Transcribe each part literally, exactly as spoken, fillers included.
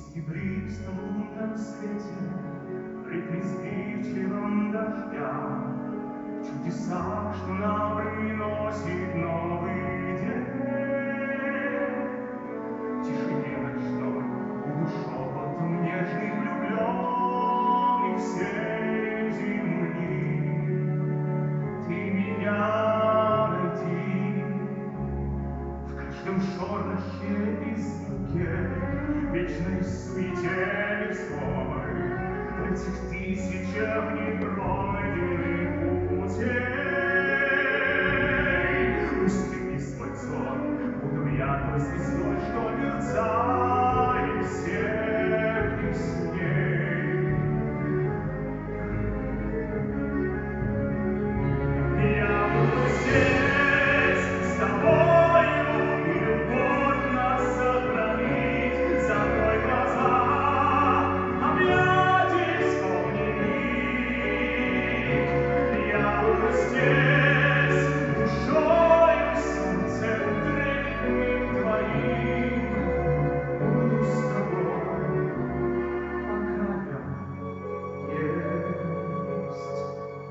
серебристом лунном свете, в ритме сбивчивом дождя, в чудесах, что нам приносит новый день. В тишине ночной буду шепотом нежных влюбленных всей земли. Ты меня найди в каждом шорохе и звуке, вечной суете мирской, в этих тысячах непройденных путей. Устыми свой сон, буду я той звездой, что мерцает всех ясней. Я буду здесь с тобою, и любовь нас сохранит. Закрой глаза, объять исполни миг. Я буду здесь душою, сердцем древним твоим. Буду с тобой, пока я есть.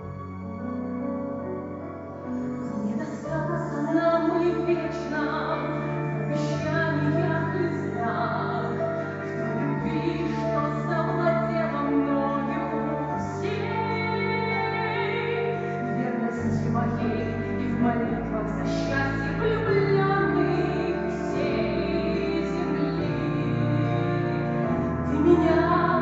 Не достаться нам и вечно в обещаниях и снах, в той любви, что завладела мною всей. В верности моей и в молитвах за счастье влюбленных всей земли. Ты меня